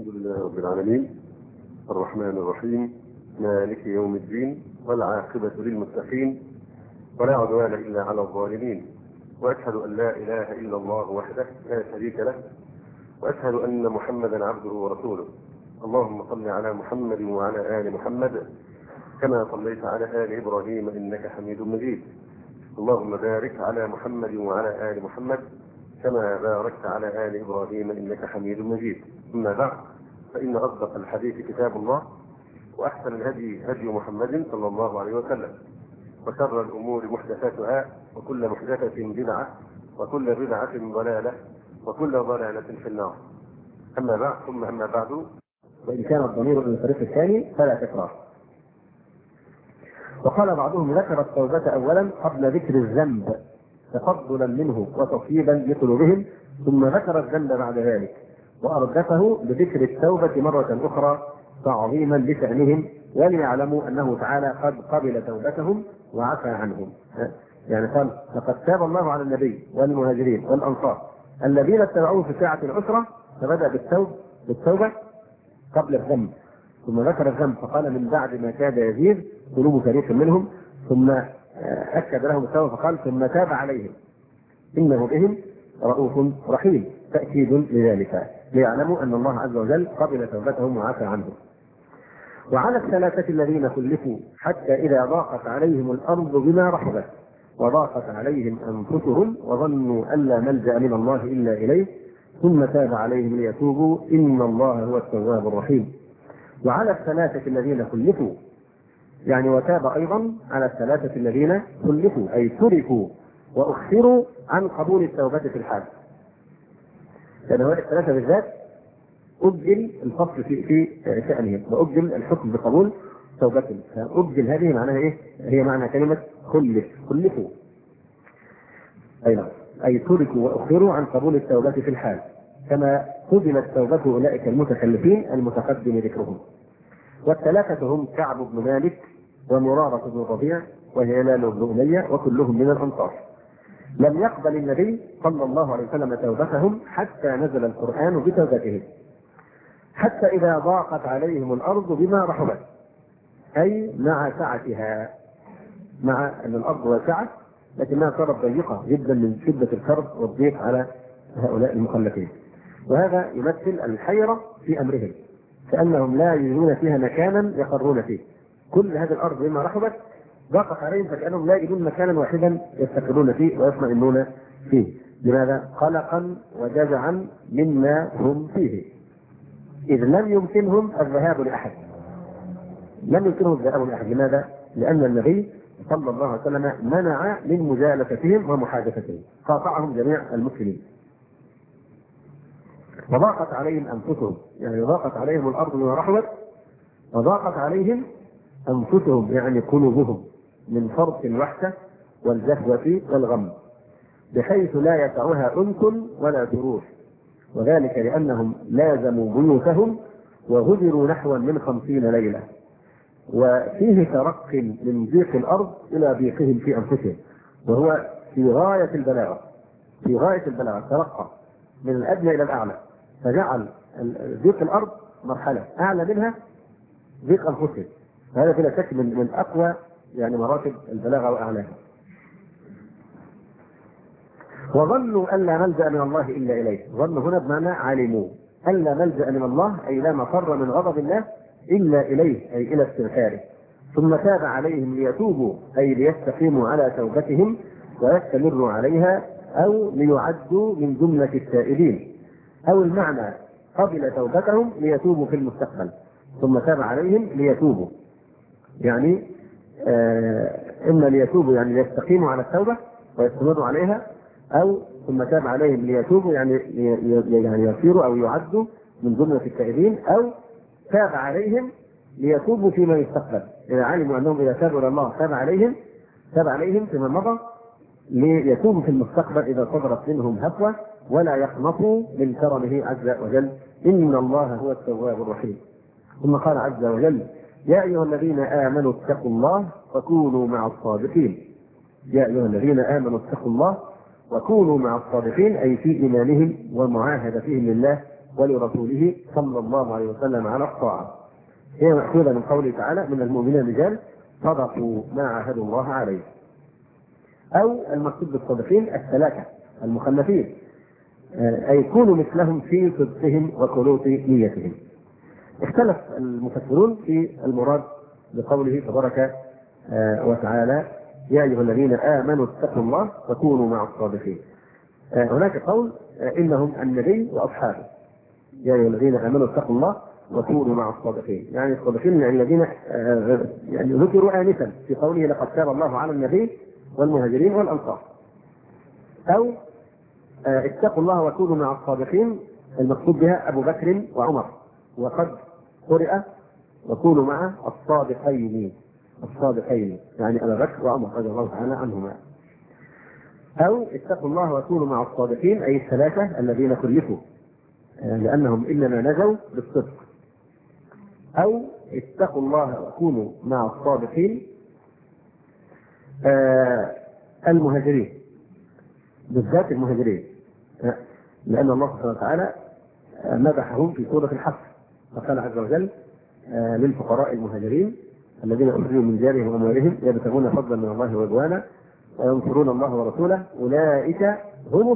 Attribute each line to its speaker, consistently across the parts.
Speaker 1: لله رب العالمين الرحمن الرحيم مالك يوم الدين والعاقبة للمتقين ولا عدوان إلا على الظالمين، وأشهد أن لا إله إلا الله وحده لا شريك له، وأشهد أن محمدا عبده ورسوله. اللهم صل على محمد وعلى آل محمد كما صليت على آل إبراهيم إنك حميد مجيد. اللهم بارك على محمد وعلى آل محمد كما باركت على آل إبراهيم إنك حميد مجيد. أما بعد، فإن أصدق الحديث كتاب الله، وأحسن الهدي هدي محمد صلى الله عليه وسلم، وشر الأمور محدثاتها، وكل محدثة بدعة، وكل بدعة ضلالة، وكل ضلالة في النار. أما بعد، ثم أما بعد،
Speaker 2: وإن كان الضمير إلى الطريق الثاني فلا تكرار. وقال بعضهم ذكر التوبة أولا قبل ذكر الذنب تفضلا منه وتطيبا لقلوبهم، ثم ذكر الذنب بعد ذلك وأردفه بذكر التوبة مرة أخرى تعظيما لشأنهم، وليعلموا أنه تعالى قد قبل توبتهم وعفى عنهم. يعني قال لقد تاب الله على النبي والمهاجرين والأنصار الذين اتبعوه في ساعة العسرة، فبدأ بالتوبة قبل الذنب، ثم ذكر الذنب فقال من بعد ما كاد يزيد قلوب فريق منهم، ثم أكد لهم التوبة فقال ثم تاب عليهم إنه بهم رؤوف رحيم، تأكيد لذلك ليعلموا أن الله عز وجل قبل توبتهم وعفى عنهم. وعلى الثلاثة الذين خلفوا حتى إذا ضاقت عليهم الأرض بما رحبت وضاقت عليهم أنفسهم وظنوا أن لا ملجأ من الله إلا إليه ثم تاب عليهم ليتوبوا إن الله هو التواب الرحيم. وعلى الثلاثة الذين خلفوا، يعني وتاب أيضا على الثلاثة الذين خلفوا أي تركوا وأخروا عن قبول التوبة في الحال. لأن هؤلاء الثلاثة بالذات أجل الفصل في شأنهم وأجل الحكم بقبول توبتهم، فأجل هذه معناها إيه؟ هي معنى كلمة خلفوا أي تركوا وأخروا عن قبول التوبة في الحال، كما قبلت توبة أولئك المتخلفين المتقدم ذكرهم. والثلاثة هم كعب بن مالك ومرارة بن ربيع وهلال بن أمية وكلهم من الأنصار. لم يقبل النبي صلى الله عليه وسلم توبتهم حتى نزل القرآن بتوبتهم، حتى إذا ضاقت عليهم الأرض بما رحبت، أي مع سعتها، مع أن الأرض واسعة لكنها صارت ضيقة جدا من شدة الكرب والضيق على هؤلاء المخلفين. وهذا يمثل الحيرة في أمرهم، كأنهم لا يجدون فيها مكانا يقرون فيه. كل هذه الأرض بما رحبت ضاقت عليهم فكأنهم لا يجدون مكانا واحدا يستقرون فيه ويطمئنون فيه. لماذا؟ قلقا وجزعا مما هم فيه، إذ لم يمكنهم الذهاب لأحد. لماذا؟ لأن النبي صلى الله عليه وسلم منع من مجالستهم ومحادثتهم، قاطعهم جميع المسلمين. وضاقت عليهم أنفسهم، يعني ضاقت عليهم الأرض بما رحبت وضاقت عليهم أنفسهم، يعني قلوبهم، من فرط الوحدة والجهوة والغم، بحيث لا يسعها أنس ولا سرور، وذلك لأنهم لازموا بيوتهم وهجروا نحو من 50 ليلة، وفيه ترق من ضيق الأرض إلى ضيقهم في أنفسهم، وهو في غاية البلاغة ترقى من الأدنى إلى الأعلى، فجعل ضيق الأرض مرحلة أعلى منها ضيق أنفسهم. هذا بلا شك من أقوى يعني مراتب البلاغة وأعلاها. وظنوا أن لا ملجأ من الله إلا إليه، ظنوا هنا بمعنى علموا أن لا ملجأ من الله، أي لا مفر من غضب الله إلا إليه، أي إلى استغفاره. ثم تاب عليهم ليتوبوا، أي ليستقيموا على توبتهم ويستمروا عليها، أو ليعدوا من جملة التائبين، أو المعنى قبل توبتهم ليتوبوا في المستقبل. ثم تاب عليهم ليتوبوا، يعني إما ليتوبوا يعني ليستقيموا على التوبة ويستمروا عليها، أو ثم تاب عليهم ليتوبوا يعني يصيروا أو يعدوا من جملة التائبين، أو تاب عليهم ليتوبوا فيما يستقبل، إذا علموا أنهم إذا تابوا إلى الله تاب عليهم فيما مضى ليتوبوا في المستقبل إذا صدرت منهم هفوة ولا يقنطوا من كرمه عز وجل إن الله هو التواب الرحيم. ثم قال عز وجل يا أيها الذين آمنوا اتقوا الله وكونوا مع الصادقين. يا أيها الذين آمنوا اتقوا الله وكونوا مع الصادقين، أي في إيمانهم ومعاهدتهم لله ولرسوله صلى الله عليه وسلم على الطاعة. هي مأخوذة من قوله تعالى: من المؤمنين رجال صدقوا ما عاهدوا الله عليه. أو المقصود بالصادقين الثلاثة المخلفين، أي كونوا مثلهم في صدقهم وخلوص نيتهم. اختلف المفسرون في المراد بقوله تبارك وتعالى: يا أيها الذين آمنوا اتقوا الله وكونوا مع الصادقين. هناك قول إنهم النبي وأصحابه، يا أيها الذين آمنوا اتقوا الله وكونوا مع الصادقين، يعني الصادقين يعني الذين يعني ذكروا آنفا في قوله: لقد تاب الله على النبي والمهاجرين والأنصار. أو اتقوا الله وكونوا مع الصادقين المقصود بها أبو بكر وعمر، وقد قرئ وكونوا مع الصادقين يعني أبو بكر وعمر رضي الله تعالى عنهما. أو اتقوا الله وكونوا مع الصادقين أي الثلاثة الذين كلفوا لأنهم إنما نجوا بالصدق. أو اتقوا الله وكونوا مع الصادقين المهاجرين، بالذات المهاجرين، لأن الله سبحانه وتعالى مدحهم في سورة الحشر فقال عز وجل: للفقراء المهاجرين الذين أخرجوا من ديارهم وأموالهم يبتغون فضلا من الله ورضوانا وينصرون الله ورسوله أولئك هم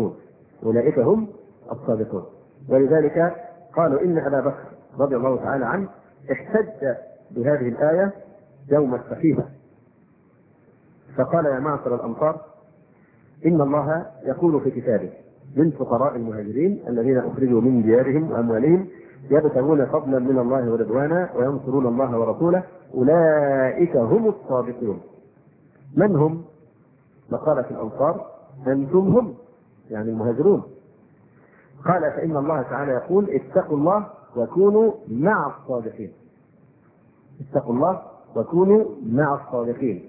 Speaker 2: الصادقون. ولذلك قالوا إن أبا بكر رضي الله تعالى عنه احتج بهذه الآية يوم السفينة فقال: يا معشر الأنصار، إن الله يقول في كتابه: للفقراء المهاجرين الذين أخرجوا من ديارهم وأموالهم يبتغون فضلا من الله ورضوانا وينصرون الله ورسوله أولئك هم الصادقون. من هم؟ فقالت الأنصار: أنتم هم، يعني المهاجرون. قال: فإن الله تعالى يقول: اتقوا الله وكونوا مع الصادقين. اتقوا الله وكونوا مع الصادقين،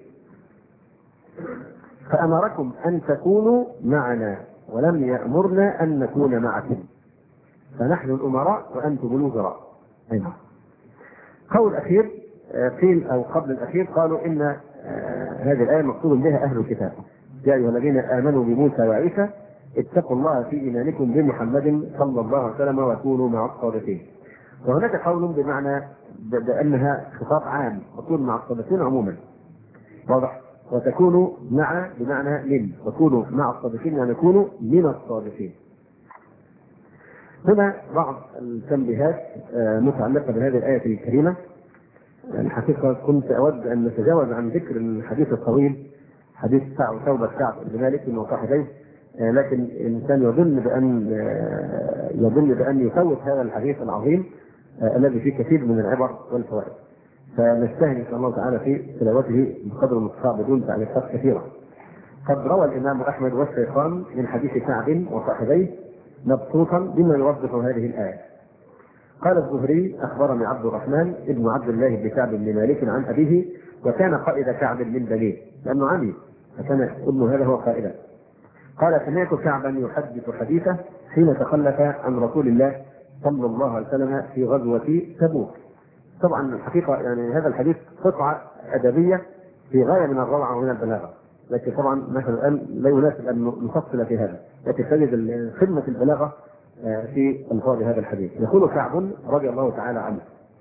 Speaker 2: فأمركم أن تكونوا معنا ولم يأمرنا أن نكون معكم، فنحن الأمراء وأنتم الوزراء. قول أخير قيل أو قبل الأخير قالوا إن هذه الآية مقصود بها أهل الكتاب: يا أيها الذين آمنوا بموسى وعيسى اتقوا الله في إيمانكم بمحمد صلى الله عليه وسلم وكونوا مع الصادقين. وهناك قول بمعنى بأنها خطاب عام، وكونوا مع الصادقين عموما، واضح؟ وتكونوا مع بمعنى من، وكونوا مع الصادقين يعني كونوا من الصادقين. هنا بعض التنبيهات متعلقة بهذه الآية الكريمة. الحقيقة كنت أود أن نتجاوز عن ذكر الحديث الطويل، حديث توبة كعب بن مالك وصاحبيه، لكن الإنسان يظن بأن يفوت هذا الحديث العظيم الذي فيه كثير من العبر والفوائد، فنجتهد إن شاء الله تعالى في تلاوته بقدر المستطاع بدون تعليقات كثيرة. قد روى الإمام أحمد والشيخان من حديث كعب وصاحبيه مبسوطا بما يوضح هذه الآية. قال الزهري: أخبرني عبد الرحمن ابن عبد الله بن كعب بن مالك عن أبيه، وكان قائد كعب من بنيه، لأنه عمي فكان ابن هذا هو قائدا. قال: سمعت كعبا يحدث حديثه حين تخلف عن رسول الله صلى الله عليه وسلم في غزوة تبوك. طبعا الحقيقة يعني هذا الحديث قطعة أدبية في غاية من الروعة ومن البلاغة، لكن طبعا مثلا الآن لا يناسب أن نفصل في هذا، لكن تجد خدمة البلاغة في ألفاظ هذا الحديث. يقول كعب رضي الله تعالى عنه: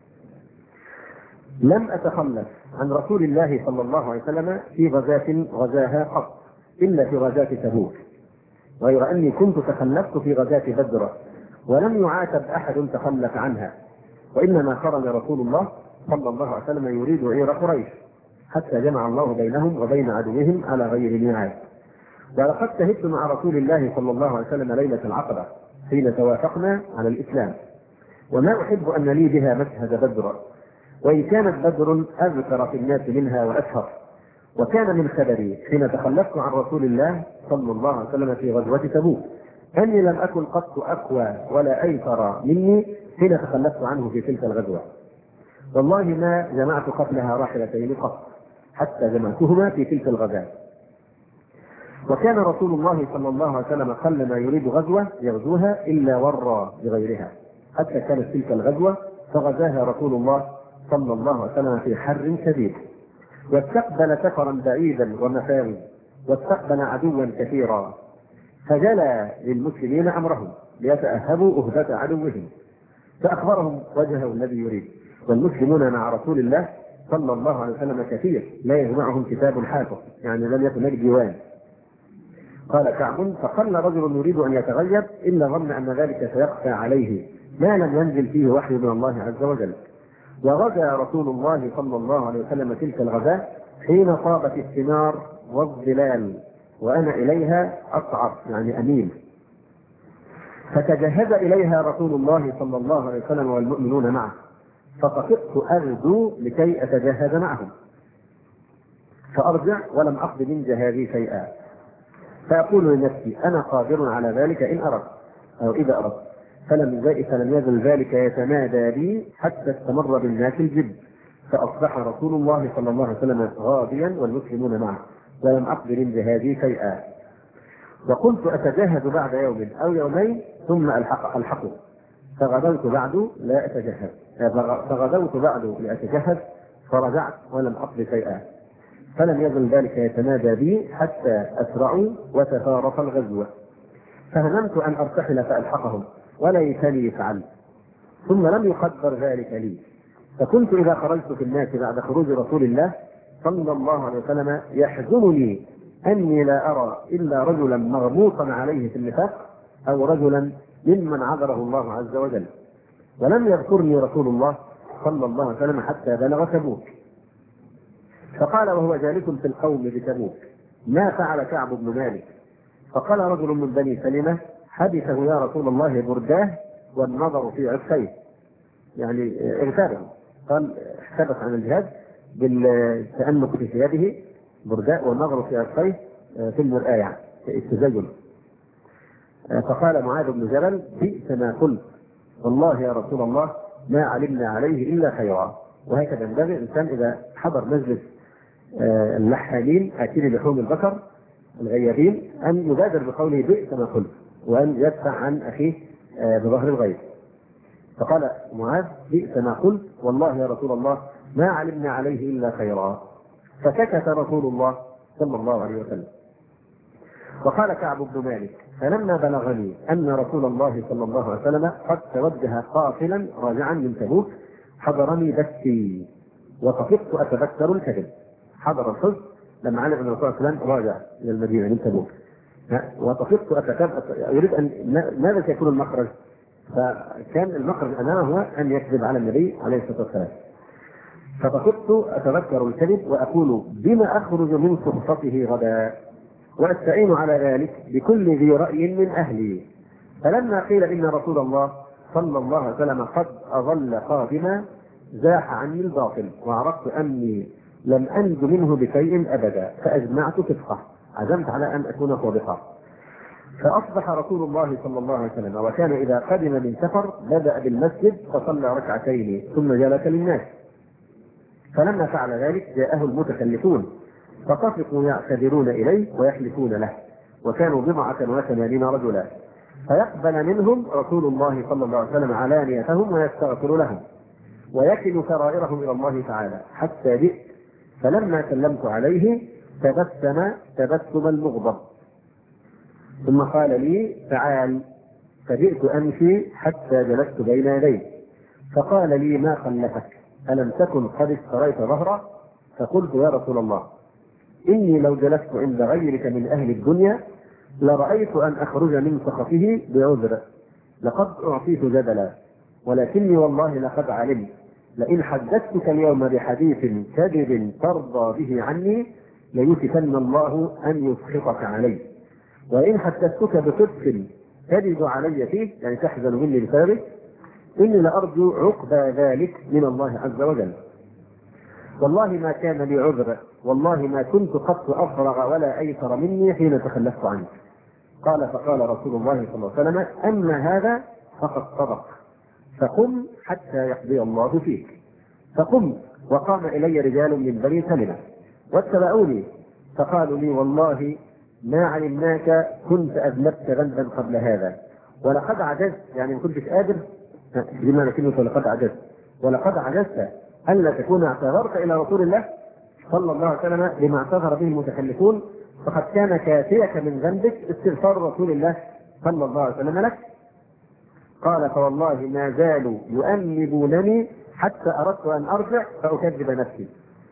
Speaker 2: لم أتخلف عن رسول الله صلى الله عليه وسلم في غزاة غزاها قط إلا في غزاة تبوك، غير أني كنت تخلفت في غزاة بدر ولم يعاتب أحد تخلف عنها، وإنما خرج رسول الله صلى الله عليه وسلم يريد عير قريش حتى جمع الله بينهم وبين عدوهم على غير ميعاد. ولقد شهدت مع رسول الله صلى الله عليه وسلم ليلة العقبة حين توافقنا على الإسلام، وما أحب أن لي بها مشهد بدر، وإن كانت بدر أذكر في الناس منها وأشهر. وكان من خبري حين تخلفت عن رسول الله صلى الله عليه وسلم في غزوة تبوك أني لم أكن قط أقوى ولا أيسر مني حين تخلفت عنه في تلك الغزوة، والله ما جمعت قبلها راحلتين قط حتى جمعتهما في تلك الغزاة. وكان رسول الله صلى الله عليه وسلم قل ما يريد غزوة يغزوها إلا ورى بغيرها، حتى كانت تلك الغزوة فغزاها رسول الله صلى الله عليه وسلم في حر شديد، واستقبل سفرا بعيدا ومفاوي، واستقبل عدوا كثيرا، فجلى للمسلمين أمرهم ليتأهبوا أهبة عدوهم. فأخبرهم وجهه الذي يريد. والمسلمون مع رسول الله صلى الله عليه وسلم كثير، لا يجمعهم كتاب حافظ، يعني لم يكن هناك ديوان. قال كعب: فقل رجل يريد أن يتغيب إلا ظن أن ذلك سيخفى عليه ما لم ينزل فيه وحي من الله عز وجل. وغزا رسول الله صلى الله عليه وسلم تلك الغزاة حين طابت الثمار والظلال وأنا إليها أصعد، يعني أمين. فتجهز إليها رسول الله صلى الله عليه وسلم والمؤمنون معه، فطفقت أغدو لكي أتجهز معهم، فأرجع ولم أقض من جهازي شيئا، فأقول لنفسي: أنا قادر على ذلك إن أردت أو إذا أردت. فلم يزل ذلك يتمادى بي حتى استمر بالناس الجد، فأصبح رسول الله صلى الله عليه وسلم غاديا والمسلمون معه، ولم أقض من جهازي شيئا. وكنت أتجهز بعد يوم أو يومين ثم ألحقه، فغدوت بعد لا أتجهز، فغدوت بعد لأتجهز، فرجعت ولم أقض شيئا. فلم يزل ذلك يتمادى بي حتى أسرعوا وتفارق الغزو، فهممت أن أرتحل فألحقهم، وليتني فعلت. ثم لم يقدر ذلك لي، فكنت إذا خرجت في الناس بعد خروج رسول الله صلى الله عليه وسلم يحزنني أني لا أرى إلا رجلا مغموطا عليه في النفاق، أو رجلا ممن عذره الله عز وجل. ولم يذكرني رسول الله صلى الله عليه وسلم حتى بلغ تبوك. فقال وهو جالس في القوم بتبوك: ما فعل كعب بن مالك؟ فقال رجل من بني سلمة: حدثه يا رسول الله برداه والنظر في عصيه، يعني اغتابه. قال احتبس عن الجهاد بالتأنق في ثيابه، برداء، والنظر في عصيه في المرآة، في التزين. فقال معاذ بن جبل: بئس ما قلت، والله يا رسول الله ما علمنا عليه إلا خيرا. وهكذا ينبغي الإنسان إذا حضر مجلس اللحالين آكلي لحوم البشر الغيابين أن يبادر بقوله بئس ما قلت، وأن يدفع عن أخيه بظهر الغيب. فقال معاذ: بئس ما قلت، والله يا رسول الله ما علمنا عليه إلا خيرا. فسكت رسول الله صلى الله عليه وسلم. وقال كعب بن مالك: فلما بلغني أن رسول الله صلى الله عليه وسلم قد توجه قافلا راجعا من تبوك حضرني بكي، وطفقت أتذكر الكذب. حضر الحزن لما علم أن الرسول صلى الله عليه وسلم راجع إلى المدينة من تبوك، وطفقت يريد أن ماذا سيكون المخرج؟ فكان المخرج أمامه هو أن يكذب على النبي عليه الصلاة والسلام. فطفقت أتذكر الكذب وأقول: بما أخرج من صحبته غدا، وأستعين على ذلك بكل ذي رأي من أهلي. فلما قيل إن رسول الله صلى الله عليه وسلم قد أظل قادما زاح عني الباطل، وعرفت أني لم أنج منه بشيء أبدا، فأجمعت صدقه، عزمت على أن أكون صادقا. فأصبح رسول الله صلى الله عليه وسلم وكان إذا قدم من سفر بدأ بالمسجد فصلى ركعتين ثم جلس للناس. فلما فعل ذلك جاءه المتكلفون فطفقوا يعتذرون إليه ويحلفون له، وكانوا 180 رجلا، فيقبل منهم رسول الله صلى الله عليه وسلم علانيتهم ويستغفر لهم ويكل سرائرهم إلى الله تعالى، حتى جئت فلما سلمت عليه تبسم تبسم المغضب، ثم قال لي: تعال. فجئت أمشي حتى جلست بين يديه، فقال لي: ما خلفك؟ ألم تكن قد اشتريت ظهره؟ فقلت: يا رسول الله إني لو جلست عند غيرك من أهل الدنيا لرأيت أن أخرج من سخطه بعذر، لقد أعطيت جدلا، ولكني والله لقد علمت لئن حدثتك اليوم بحديث كذب ترضى به عني ليوشكن الله أن يسخطك علي، وإن حدثتك بصدق تجد علي فيه، يعني تحزن مني بسببه، إني لأرجو عقبى ذلك من الله عز وجل. والله ما كان لي عذر، والله ما كنت قط أفرغ ولا أيسر مني حين تخلفت عنك. فقال رسول الله صلى الله عليه وسلم: أما هذا فقد صدق، فقم حتى يقضي الله فيك. فقمت، وقام إلي رجال من بني سلمة واتبعوني، فقالوا لي: والله ما علمناك كنت أذنبت ذنبا قبل هذا، ولقد عجزت، يعني ما كنتش قادر، بما كلمة ولقد عجزت، ولقد عجزت ألا تكون اعتذرت إلى رسول الله صلى الله عليه وسلم لما اعتذر به المتخلفون، فقد كان كافيك من ذنبك استغفار رسول الله صلى الله عليه وسلم لك. قال فوالله ما زالوا يؤنبونني حتى أردت أن أرجع فأكذب نفسي.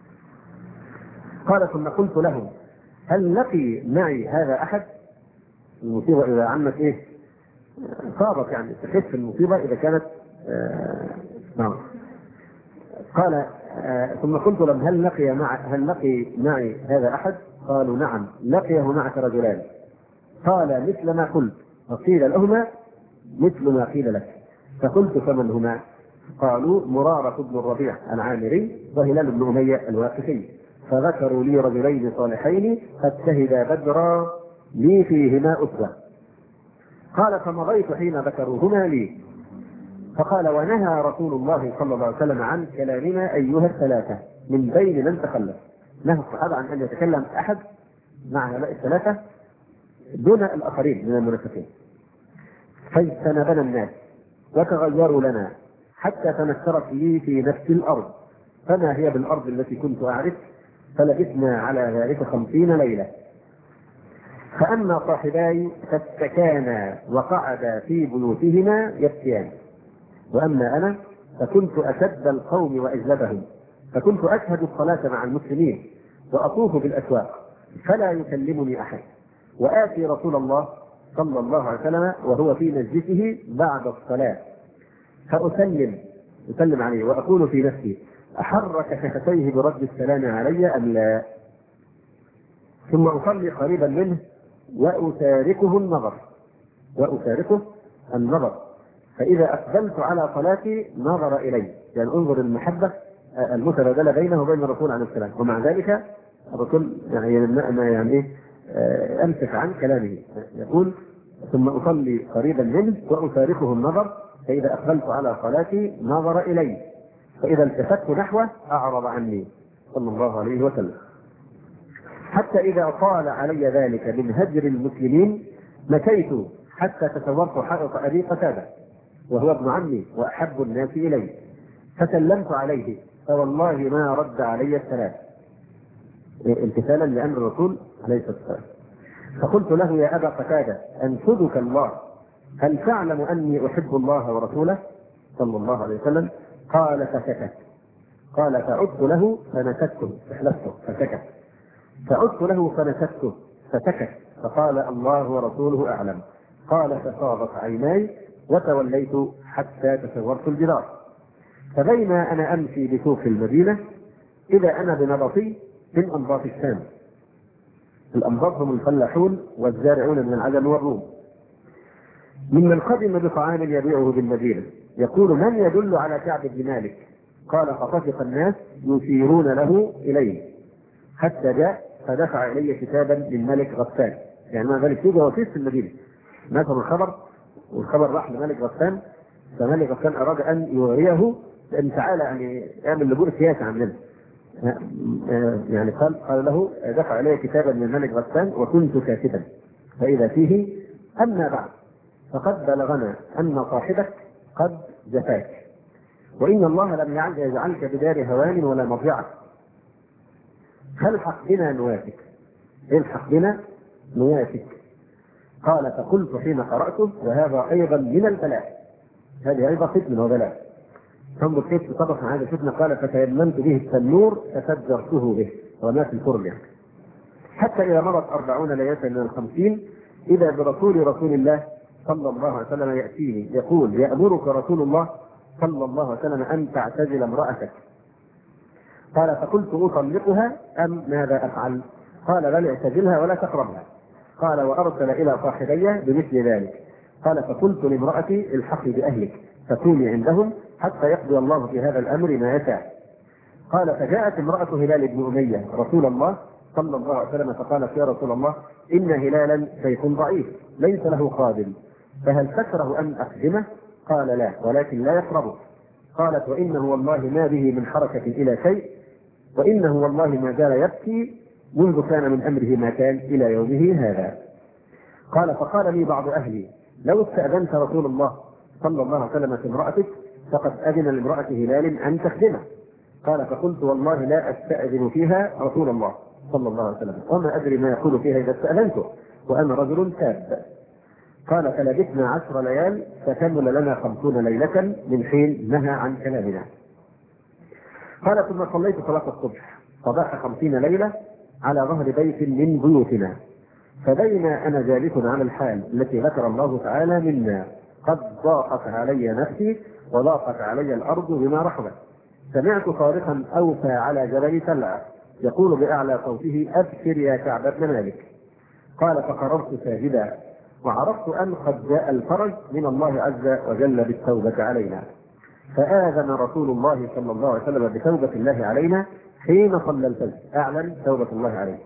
Speaker 2: قال ثم قلت لهم هل لقي معي هذا أحد؟ المصيبة إذا عمت إيه؟ صابت يعني تخف المصيبة إذا كانت نعم. قال ثم قلت لهم هل لقي معي هذا أحد؟ قالوا نعم لقيه معك رجلان. قال مثل ما قلت، وقيل لهما مثل ما قيل لك. فقلت فمن هما؟ قالوا مرارة بن الربيع العامري وهلال بن أمية الواقفي. فذكروا لي رجلين صالحين قد شهدا بدرا لي فيهما أسوة. قال فمضيت حين ذكروهما لي. فقال ونهى رسول الله صلى الله عليه وسلم عن كلامنا أيها الثلاثة من بين من تخلف. نهى الصحابة عن أن يتكلم أحد مع هؤلاء الثلاثة دون الآخرين من المنافقين. فاجتنبنا الناس وتغيروا لنا حتى تنكرت لي في نفس الأرض فما هي بالأرض التي كنت أعرف. فلبثنا على ذلك 50 ليلة. فأما صاحباي فاتكانا وقعدا في بيوتهما يبكيان، وأما أنا فكنت أشد القوم وأجلبهم، فكنت أشهد الصلاة مع المسلمين وأطوف بالأسواق فلا يكلمني أحد، وآتي رسول الله صلى الله عليه وسلم وهو في مجلسه بعد الصلاة فأسلم عليه وأقول في نفسي أحرك شفتيه برد السلام علي أم لا؟ ثم أصلي قريبا منه وأتاركه النظر فإذا أقبلت على صلاتي نظر إلي، يعني انظر المحبة المتبادلة بينه وبين الرسول عليه السلام. ومع ذلك الرسول يعني أمسك عن كلامه، يقول ثم أصلي قريبا منه وأتاركه النظر فإذا أقبلت على صلاتي نظر إلي فإذا التفت نحوه أعرض عني صلى الله عليه وسلم. حتى إذا طال علي ذلك من هجر المسلمين مكيت حتى تصورت حائط أبي قتادة وهو ابن عمي وأحب الناس إلي فسلمت عليه فوالله ما رد علي السلام امتثالا لأمر الرسول عليه الصلاة والسلام. فقلت له يا أبا قتادة أنشدك الله هل تعلم أني أحب الله ورسوله صلى الله عليه وسلم؟ قال فسكت. قال فعدت له فنكته فحلفته فسكت. فعدت له فنكته فسكت. فقال الله ورسوله أعلم. قال فصابت عيناي وتوليت حتى تسورت الجدار. فبينما أنا أمشي بسوق المدينة إذا أنا بنبطي من أنباط الشام. الأنباط هم الفلاحون والزارعون من العجم والروم. ممن قدم بطعام يبيعه بالمدينة يقول من يدل على كعب بن مالك؟ قال فطفق الناس يشيرون له إليه حتى جاء فدفع إلي كتابا من ملك غسان. يعني ما ذلك يوجد وفيس في المدينة نشر الخبر والخبر راح لملك غسان فملك غسان أراد أن يوريه لأن تعالى يعني يعمل لجوء سياسي عننا. يعني قال له دفع إلي كتابا من ملك غسان وكنت كاتبا فإذا فيه أما بعد فقد بلغنا أن صاحبك قد جفاك وإن الله لم يجعلك بدار هوان ولا مضيعة فالحق بنا نوافك. الحق بنا نوافك. قال فقلت حين قرأته وهذا أيضا من البلاء، هذه أيضا فتنة وبلاء. ثم كيف تصرف عن هذه الفتنة؟ قال فتيممت به التنور فسجرته به وما في الفرن حتى إذا مضت 40 ليلة من 50 إذا برسول الله صلى الله عليه وسلم يأتيني يقول يأمرك رسول الله صلى الله عليه وسلم أن تعتزل امرأتك. قال فقلت أطلقها أم ماذا أفعل؟ قال بل اعتزلها ولا تقربها. قال وأرسل إلى صاحبي بمثل ذلك. قال فقلت لامرأتي الحقي بأهلك فكوني عندهم حتى يقضي الله في هذا الأمر ما يشاء. قال فجاءت امرأة هلال بن أمية رسول الله صلى الله عليه وسلم فقالت يا رسول الله إن هلالا شيخ ضعيف ليس له قادم فهل تكره أن أخدمه؟ قال لا ولكن لا يقربه. قالت وإنه والله ما به من حركة إلى شيء وإنه والله ما زال يبكي منذ كان من أمره ما كان إلى يومه هذا. قال فقال لي بعض أهلي لو استأذنت رسول الله صلى الله عليه وسلم في امرأتك فقد أذن لامرأة هلال أن تخدمه. قال فقلت والله لا أستأذن فيها رسول الله صلى الله عليه وسلم وما أدري ما يقول فيها إذا استأذنته وأنا رجل شاب. قال فلبثنا 10 ليال فكمل لنا 50 ليلة من حين نهى عن كلامنا. قال ثم صليت صلاة الصبح صباح 50 ليلة على ظهر بيت من بيوتنا، فبين أنا جالس على الحال التي ذكر الله تعالى منا قد ضاقت علي نفسي وضاقت علي الأرض بما رحبت، سمعت صارخا أوفى على جبل سلع يقول بأعلى صوته أبشر يا كعب بن مالك. قال فقررت ساجدا وعرفت أن قد جاء الفرج من الله عز وجل بالتوبة علينا، فآذن رسول الله صلى الله عليه وسلم بتوبة الله علينا حين صلى الفجر، أعلن توبة الله عليه.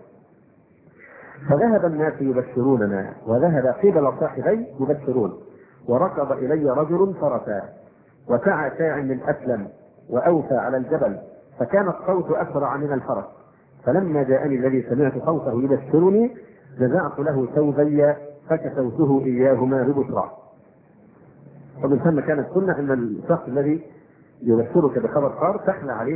Speaker 2: فذهب الناس يبشروننا وذهب قبل صاحبي يبشرون، وركض إلي رجل فرسا وسعى ساع من أسلم وأوفى على الجبل، فكان الصوت أسرع من الفرس، فلما جاءني الذي سمعت صوته يبشرني نزعت له ثوبي فكسوته إياهما ببشرى. ومن ثم كانت سنة أن الشخص الذي يبشرك بخبر صار تخلع عليه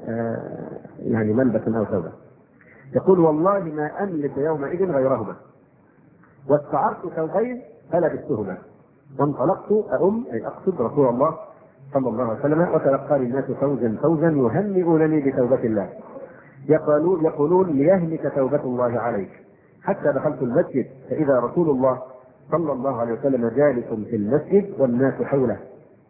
Speaker 2: يعني ملبسا أو ثوبا. يقول والله ما أملك يومئذ غيرهما، واستعرت ثوبين فلبستهما وانطلقت أي أقصد رسول الله صلى الله عليه وسلم، وتلقاني الناس فوزا فوزا يهنئونني بتوبة الله يقولون ليهلك توبة الله عليك، حتى دخلت المسجد فإذا رسول الله صلى الله عليه وسلم جالس في المسجد والناس حوله،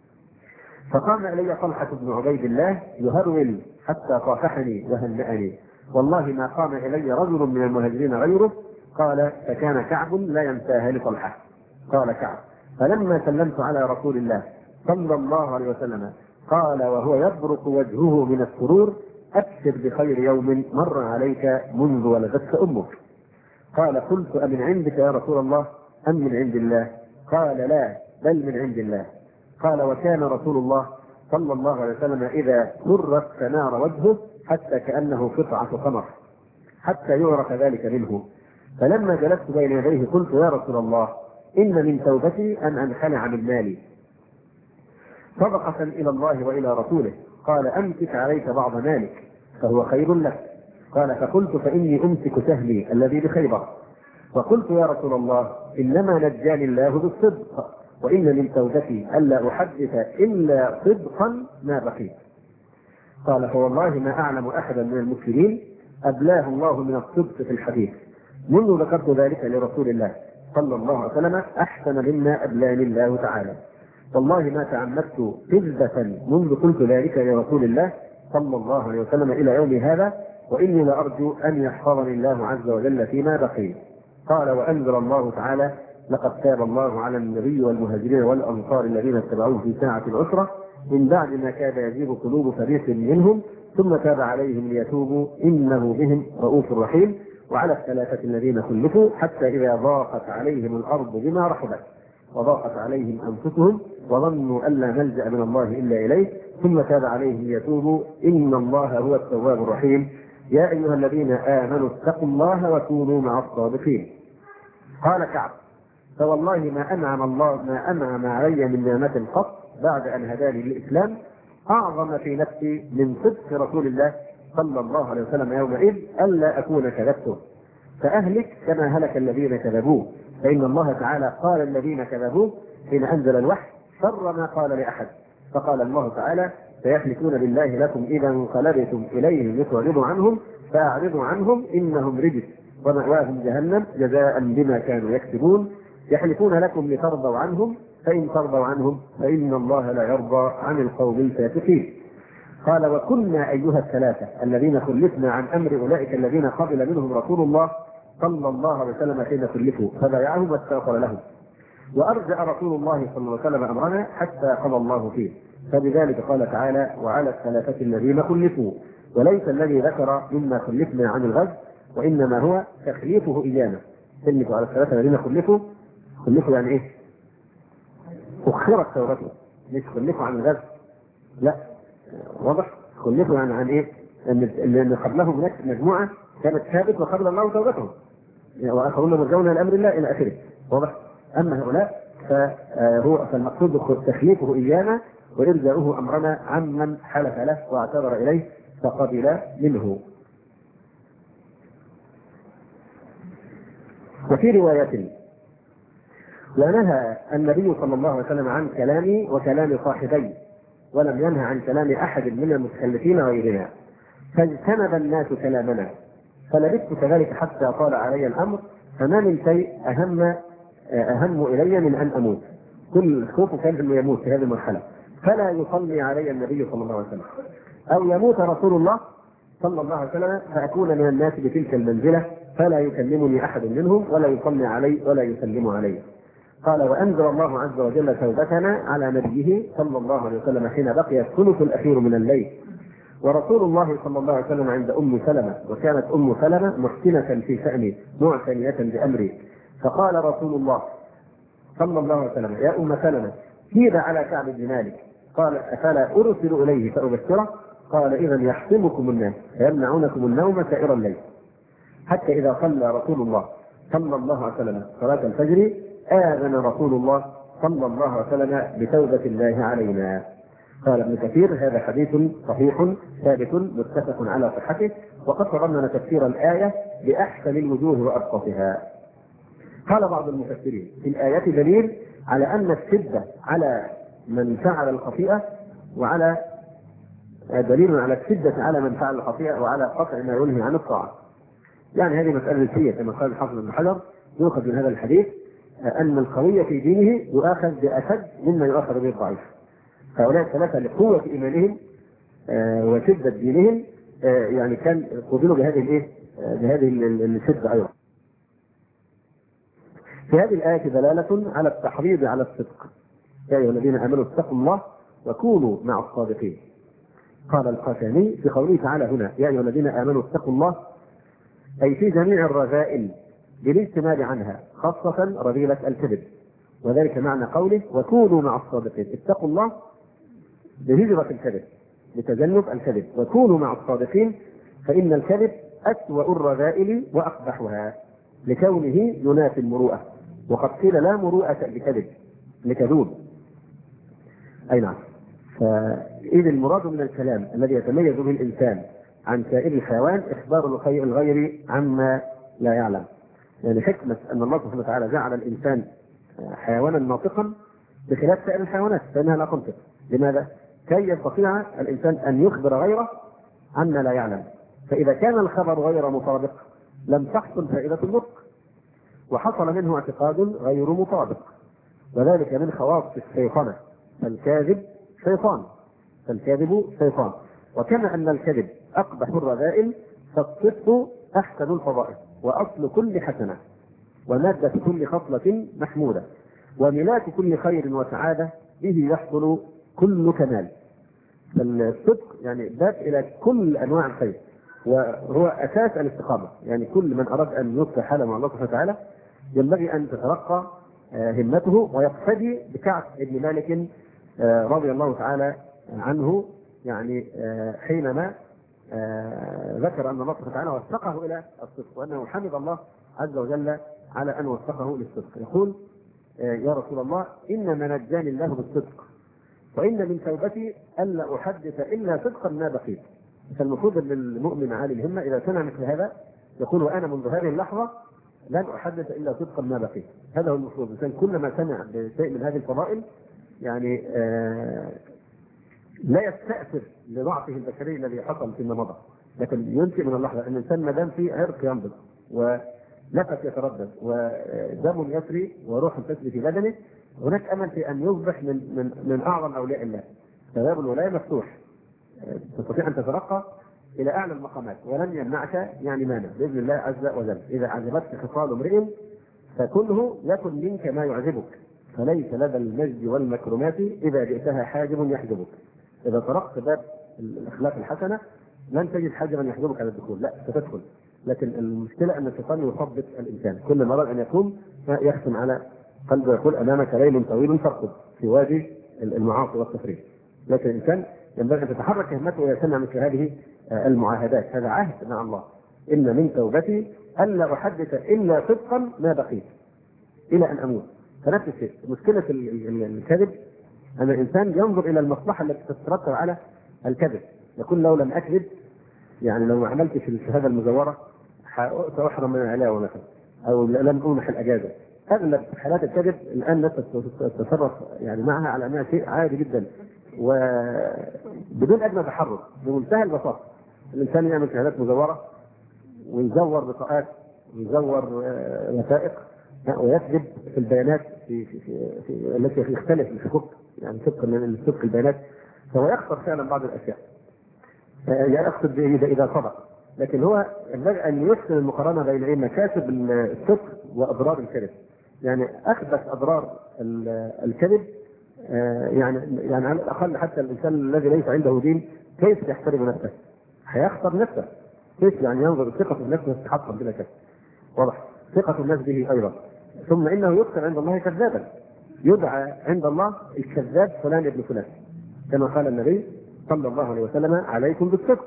Speaker 2: فقام إلي طلحة بن عبيد الله يهرول حتى صافحني وهنأني، والله ما قام إلي رجل من المهاجرين غيره. قال فكان كعب لا ينساها لطلحة. قال كعب فلما سلمت على رسول الله صلى الله عليه وسلم قال وهو يبرق وجهه من السرور أبشر بخير يوم مر عليك منذ ولدتك أمك. قال قلت أمن عندك يا رسول الله أم من عند الله؟ قال لا بل من عند الله. قال وكان رسول الله صلى الله عليه وسلم إذا سر استنار وجهه حتى كأنه قطعة قمر حتى يعرف ذلك منه. فلما جلست بين يديه قلت يا رسول الله إن من توبتي أن أنخلع من مالي صدقة إلى الله وإلى رسوله. قال أمسك عليك بعض مالك فهو خير لك. قال فقلت فإني أمسك سهمي الذي بخيبر. وقلت يا رسول الله إنما نجاني الله بالصدق، وإن من توبتي ألا أحدث إلا صدقا ما بقيت. قال فوالله ما أعلم أحدا من المسلمين أبلاه الله من الصدق في الحديث منذ ذكرت ذلك لرسول الله صلى الله عليه وسلم أحسن مما أبلاني الله تعالى. والله ما تعمدت كذبة منذ قلت ذلك لرسول الله صلى الله عليه وسلم إلى يوم هذا، وإني لأرجو أن يحفظني الله عز وجل فيما بقي. قال وأنزل الله تعالى لقد تاب الله على النبي والمهاجرين والأنصار الذين اتبعوه في ساعة العسرة من بعد ما كاد يزيغ قلوب فريق منهم ثم تاب عليهم ليتوبوا إنه بهم رؤوف رحيم. وعلى الثلاثة الذين خلفوا حتى إذا ضاقت عليهم الأرض بما رحبت وضاقت عليهم أنفسهم وظنوا أن لا ملجأ من الله إلا إليه ثم تاب عليهم ليتوبوا إن الله هو التواب الرحيم. يا أيها الذين آمنوا اتقوا الله وكونوا مع الصادقين. قال كعب فوالله ما أنعم علي من نعمة قط بعد أن هداني للإسلام أعظم في نفسي من صدق رسول الله صلى الله عليه وسلم يومئذ ألا أكون كذبته فأهلك كما هلك الذين كذبوه، فإن الله تعالى قال الذين كذبوه حين أنزل الوحي شر ما قال لأحد. فقال الله تعالى سيحلفون بالله لكم إذا انقلبتم إليهم لتعرضوا عنهم فأعرضوا عنهم إنهم رجس ومأواهم جهنم جزاء بما كانوا يكسبون. يحلفون لكم لترضوا عنهم فإن ترضوا عنهم فإن الله لا يرضى عن القوم الفاسقين. قال وكنا أيها الثلاثة الذين خلفنا عن أمر أولئك الذين قبل منهم رسول الله صلى الله عليه وسلم حين خلفوا فبايعهم واستغفر لهم، وأرجع رسول الله صلى الله عليه وسلم أمرنا حتى قضى الله فيه. فبذلك قال تعالى وعلى الثلاثة الذين خلفوا، وليس الذي ذكر مما خلفنا عن الغزو وإنما هو تخليفه إيانا. كلمة على الثلاثة الذين خلفوا يعني إيه؟ أخرت توبته، مش خلفوا عن الغزو، لا واضح. خلفوا يعني عن إيه؟ أن قبلهم هناك مجموعة كانت ثابت وقبل الله توبتهم وآخرون مرجون إلى أمر الله إلى آخره، واضح. أما هؤلاء فالمقصود تخليفه إيانا وإرجاؤه أمرنا عمن حلف له واعتذر إليه فقبل منه. وفي رواية ونهى النبي صلى الله عليه وسلم عن كلامي وكلام صاحبي، ولم ينهى عن كلام أحد من المتكلفين غيرنا، فاجتنب الناس كلامنا، فلبثت كذلك حتى طال علي الأمر، فما من شيء أهم إلي من أن أموت. كل الخوف كان أنه يموت في هذه المرحلة، فلا يصلي علي النبي صلى الله عليه وسلم، أو يموت رسول الله صلى الله عليه وسلم فأكون من الناس بتلك المنزلة، فلا يكلمني أحد منهم ولا يصلي علي ولا يسلم علي. قال: وأنزل الله عز وجل توبتنا على نبيه صلى الله عليه وسلم حين بقي الثلث الأخير من الليل، ورسول الله صلى الله عليه وسلم عند أم سلمة، وكانت أم سلمة محسنة في شأني معتنية بأمري، فقال رسول الله صلى الله عليه وسلم: يا أم سلمة، كيد على كعب بن مالك. قال: أفلا أرسل إليه فأبشره؟ قال: إذا يحطمكم الناس فيمنعونكم النوم سائر الليل. حتى إذا صلى رسول الله صلى الله عليه وسلم صلاة الفجر آذن رسول الله صلى الله عليه وسلم بتوبة الله علينا. قال ابن كثير: هذا حديث صحيح ثابت متفق على صحته، وقد تضمن تفسير الآية بأحسن الوجوه وأبسطها. قال بعض المفسرين: في الآية دليل على أن الشدة على من فعل الخطيئة، وعلى دليل على الشدة على من فعل الخطيئة وعلى قطع ما ينهي عن الطاعة. يعني هذه مسألة جنسية كما قال الحافظ ابن حجر، يؤخذ من هذا الحديث أن القوي في دينه يؤخذ بأشد مما يؤخذ به الضعيف. هؤلاء الثلاثة لقوة إيمانهم وشدة دينهم يعني كان قبلوا بهذه الشدة أيضا. في هذه الآية دلالة على التحريض على الصدق: يا أيها الذين آمنوا اتقوا الله وكونوا مع الصادقين. قال القاسمي في قوله تعالى هنا: يا أيها الذين آمنوا اتقوا الله، أي في جميع الرذائل بالاجتناب عنها، خاصة رذيلة الكذب، وذلك معنى قوله وكونوا مع الصادقين. اتقوا الله بهجرة الكذب، بتجنب الكذب، وكونوا مع الصادقين، فإن الكذب أسوأ الرذائل وأقبحها لكونه ينافي المروءة، وقد قيل لا مروءة لكذب لكذوب. أي نعم. فإذا المراد من الكلام الذي يتميز به الإنسان عن سائر الحيوان إخبار الغير عما لا يعلم. يعني حكمة أن الله سبحانه وتعالى جعل الإنسان حيوانا ناطقا بخلاف سائر الحيوانات فإنها لا تنطق. لماذا؟ كي يستطيع الإنسان أن يخبر غيره عما لا يعلم، فإذا كان الخبر غير مطابق لم تحصل فائدة النطق، وحصل منه اعتقاد غير مطابق، وذلك من خواص الشيطنة. فالكاذب شيطان، وكما أن الكذب أقبح الرذائل، فالصدق أحسن الفضائل، وأصل كل حسنة، ومادة كل خصلة محمودة، وملاك كل خير وسعادة، به يحصل كل كمال. فالصدق يعني باب إلى كل أنواع الخير، وهو أساس الاستقامة. يعني كل من أراد أن يصلح حاله مع الله سبحانه وتعالى ينبغي أن تترقى همته، ويقتدي بكعب بن مالك رضي الله تعالى عنه، يعني حينما ذكر أن الله سبحانه وتعالى وفقه إلى الصدق، وأنه حمد الله عز وجل على أن وفقه للصدق. يقول: يا رسول الله، إنما نجاني الله بالصدق، وإن من توبتي ألا أحدث إلا صدقا ما بقيت. فالمفروض أن المؤمن عالي الهمة إذا سمع مثل هذا يقول: وأنا منذ هذه اللحظة لن أحدث إلا صدقا ما بقيت. هذا هو المفروض. الإنسان كلما سمع بشيء من هذه الفضائل يعني لا يستأثر لضعفه البشري الذي حصل فيما مضى، لكن ينشئ من اللحظة أن الإنسان ما دام في عرق ينبض ونفس يتردد ودم يسري وروح تسري في بدنه، هناك أمل في أن يصبح من أعظم أولياء الله. فباب الولاية مفتوح، تستطيع أن تترقى إلى أعلى المقامات، ولن يمنعك يعني مانع بإذن الله عز وجل. إذا أعجبتك خصال امرئ فكله يكن منك ما يعجبك، فليس لدى المجد والمكرمات إذا جئتها حاجب يحجبك. إذا طرقت باب الأخلاق الحسنة لن تجد حاجبا يحجبك على الدخول، لا ستدخل. لكن المشكلة أن الشيطان يثبط الإنسان، كل ما أراد أن يقوم يختم على قلبه، يقول: أمامك ليل طويل فارقد في وادي المعاصي والتفريط. لكن الإنسان ينبغي أن تتحرك همته ويسمع مثل هذه المعاهدات. هذا عهد مع الله: إن من توبتي ألا أحدث إلا صدقا ما بقيت إلى أن أموت. فنفس الشيء مشكلة الكذب أن الإنسان ينظر إلى المصلحة التي تترتب على الكذب. يقول: لو لم أكذب، يعني لو ما عملتش الشهادة المزورة سأحرم من العلاوة مثلا، أو لم أمنح الأجازة، اغلب حالات الكذب الان الناس تتصرف يعني معها على انها شيء عادي جدا وبدون ادنى تحرك، بمنتهى البساطه. الانسان يعمل شهادات مزوره ويزور بطاقات ويزور وثائق ويكذب في البيانات التي يختلف الحقوق يعني صدق البيانات، فهو يخسر فعلا بعض الاشياء. يقصد به اذا صدق، لكن هو ينبغي ان يحسن المقارنه بين مكاسب الصدق واضرار الكذب. يعني اخبث اضرار الكذب يعني على الاقل حتى الانسان الذي ليس عنده دين كيف يحترم نفسه؟ هيخسر نفسه. كيف يعني ينظر ثقه النفس تتحطم بلا شك. واضح؟ ثقه الناس به ايضا. ثم انه يذكر عند الله كذابا، يدعى عند الله الكذاب فلان ابن فلان، كما قال النبي صلى الله عليه وسلم: عليكم بالصدق،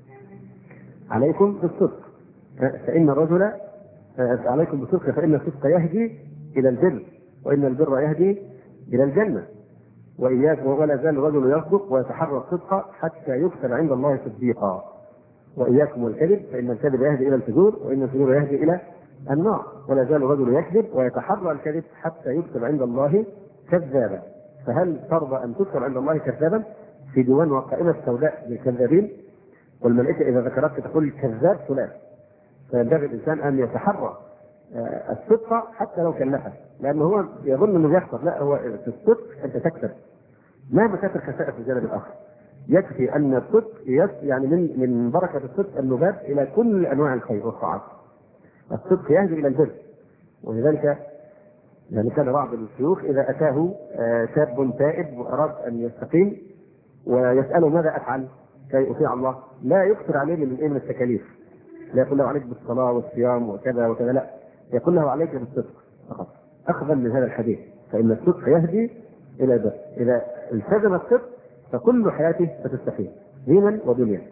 Speaker 2: عليكم بالصدق فإن الرجل عليكم بالصدق فإن الصدق يهدي إلى البر، وإن البر يهدي إلى الجنة، وإياك ولا زال الرجل يصدق ويتحرى الصدق حتى يكتب عند الله صديقا، وإياكم والكذب فإن الكذب يهدي إلى الفجور، وإن الفجور يهدي إلى النار، ولا زال الرجل يكذب ويتحرى الكذب حتى يكتب عند الله كذابا. فهل ترضى أن تكتب عند الله كذابا في ديوان وقائمة سوداء للكذابين؟ والملائكة إذا ذكرتك تقول كذاب فلان. فينبغي الإنسان أن يتحرى الصدق حتى لو كلفه، لأنه هو يظن أنه يخسر. لا، هو في الصدق أنت تكسب مهما كانت الخسائر في الجانب الآخر. يكفي أن الصدق يعني من بركة الصدق النبات إلى كل أنواع الخير والطاعات. الصدق يهدي إلى البر، ولذلك يعني كان بعض الشيوخ إذا أتاه شاب تائب وأراد أن يستقيم ويسأله ماذا أفعل كي أطيع الله، لا يكثر عليه من التكاليف، لا يقول له عليك بالصلاة والصيام وكذا وكذا، لا، يقول له عليك بالصدق فقط، أخذا من هذا الحديث، فإن الصدق يهدي إلى ده. إذا التزم الصدق فكل حياته ستستقيم دينا ودنيا.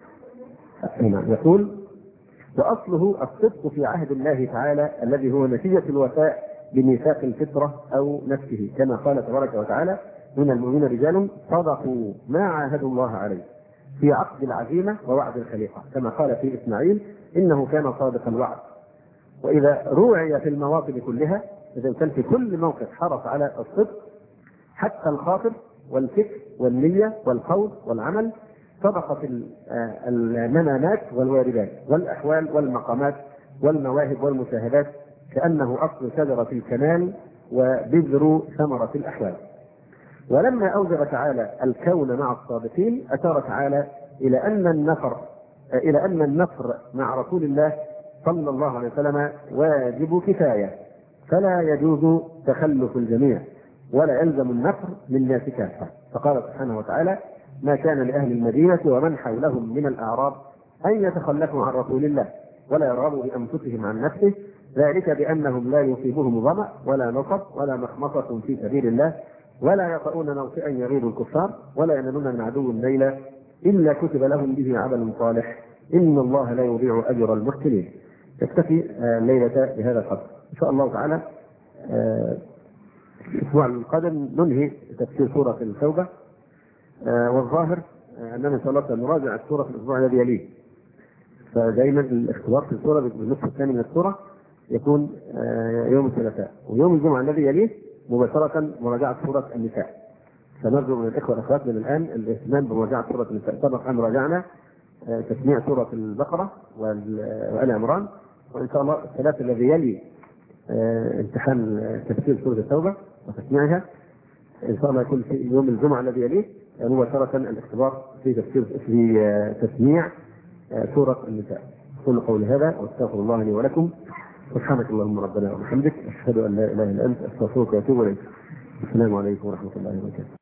Speaker 2: يقول: وأصله الصدق في عهد الله تعالى الذي هو نتيجة الوفاء بميثاق الفطرة أو نفسه، كما قال تبارك وتعالى: من المؤمنين رجال صدقوا ما عاهدوا الله عليه في عقد العزيمة ووعد الخليقة، كما قال في إسماعيل: إنه كان صادق الوعد. وإذا روعي في المواطن كلها، إذا كان في كل موقف حرص على الصدق حتى الخاطر والفكر والنية والقول والعمل، صدقت المنامات والواردات والأحوال والمقامات والمواهب والمشاهدات، كأنه أصل شجرة الكمال وبذر ثمرة الأحوال. ولما أوجب تعالى الكون مع الصادقين، أشار تعالى إلى أن النفر مع رسول الله صلى الله عليه وسلم واجب كفاية، فلا يجوز تخلف الجميع، ولا يلزم النفر من ناس كافة. فقال سبحانه وتعالى: ما كان لأهل المدينة ومن حولهم من الأعراب أن يتخلفوا عن رسول الله ولا يرغبوا بأنفسهم عن نفسه، ذلك بأنهم لا يصيبهم ظمأ ولا نصب ولا مخمصة في سبيل الله ولا يطؤون موطئا يغيظ الكفار ولا ينالون من عدو ليلا إلا كتب لهم به عمل صالح إن الله لا يضيع أجر المحسنين. تكتفي الليلة بهذا القدر إن شاء الله تعالى. الأسبوع القادم ننهي تفسير سورة التوبة، والظاهر أننا إن شاء الله سنراجع السورة في الأسبوع الذي يليه. فدائما الاختبار في السورة بالنصف الثاني من السورة يكون يوم الثلاثاء، ويوم الجمعة الذي يليه مباشرة مراجعة سورة النساء. فنرجو من الإخوة والأخوات من الآن الاهتمام بمراجعة سورة النساء. سبق أن راجعنا تسميع سورة البقرة وآل عمران، وإن شاء الله الثلاث الذي يلي امتحان تفسير سورة التوبة وتسميعها إن شاء الله يكون في يوم الجمعة الذي يليه مباشرة الاختبار في تسميع سورة النساء. أقول قولي هذا واستغفر الله لي ولكم. سبحانك اللهم ربنا وبحمدك، أشهد أن لا إله إلا أنت، أستغفرك وأتوب إليك. السلام عليكم ورحمة الله وبركاته.